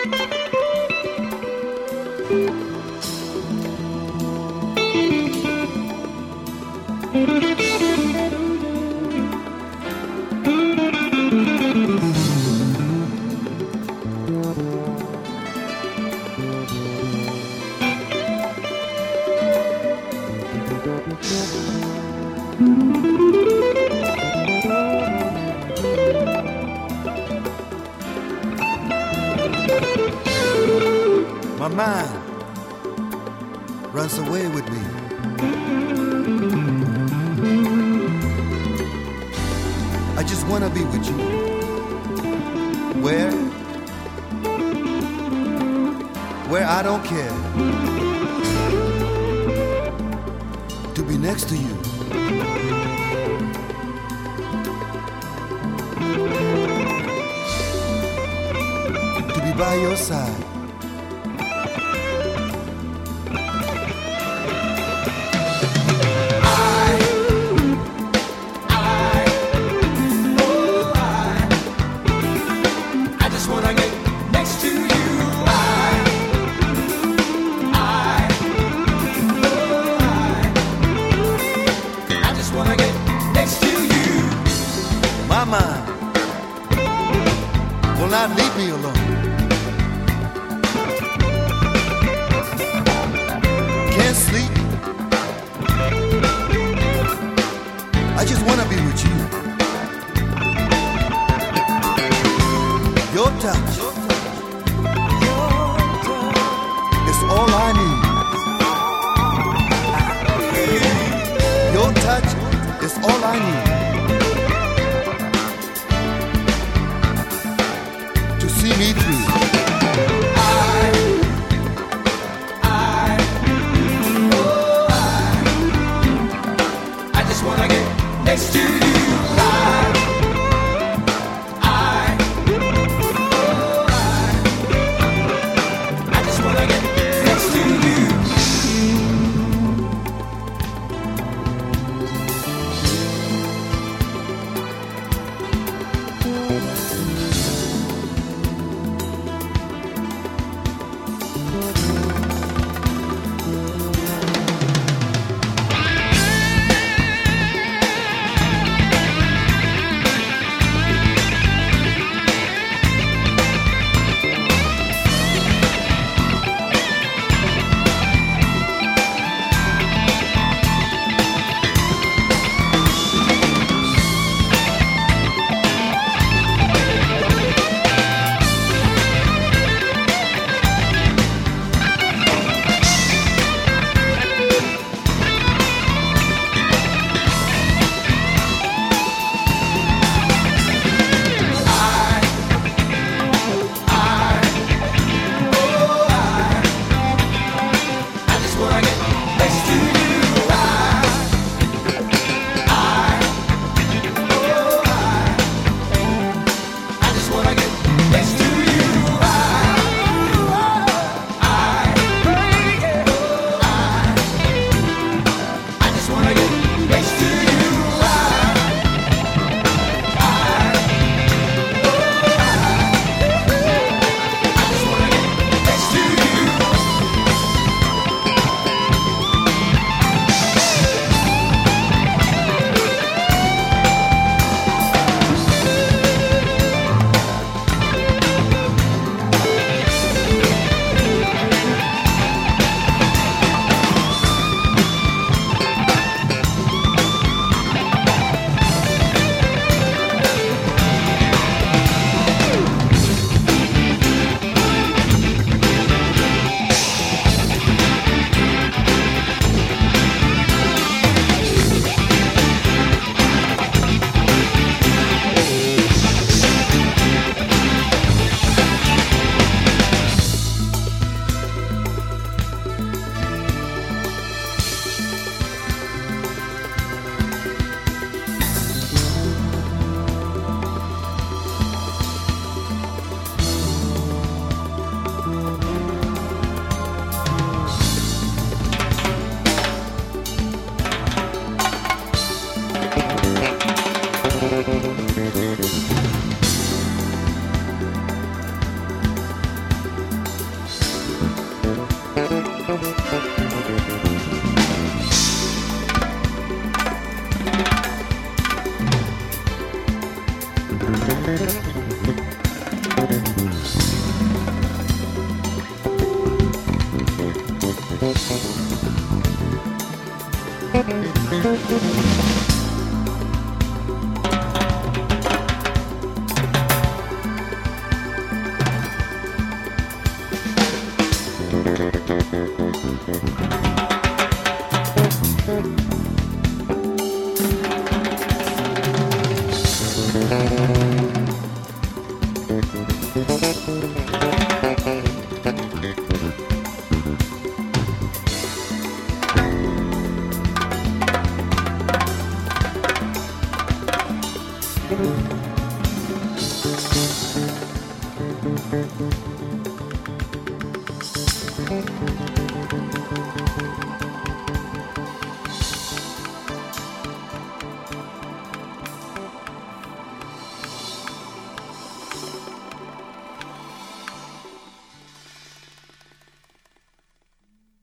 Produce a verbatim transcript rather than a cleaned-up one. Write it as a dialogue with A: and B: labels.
A: My mind runs away with me. I just wanna be with you. Where? Where I don't care. To be next to you. To be by your side. My mind will not leave me alone. Can't sleep. I just wanna be with you. Your touch is all I need. Your touch is all I need. See me through. I, I, oh I, I just wanna get next to you. I, I, oh I, I just wanna get next to you. Thank you.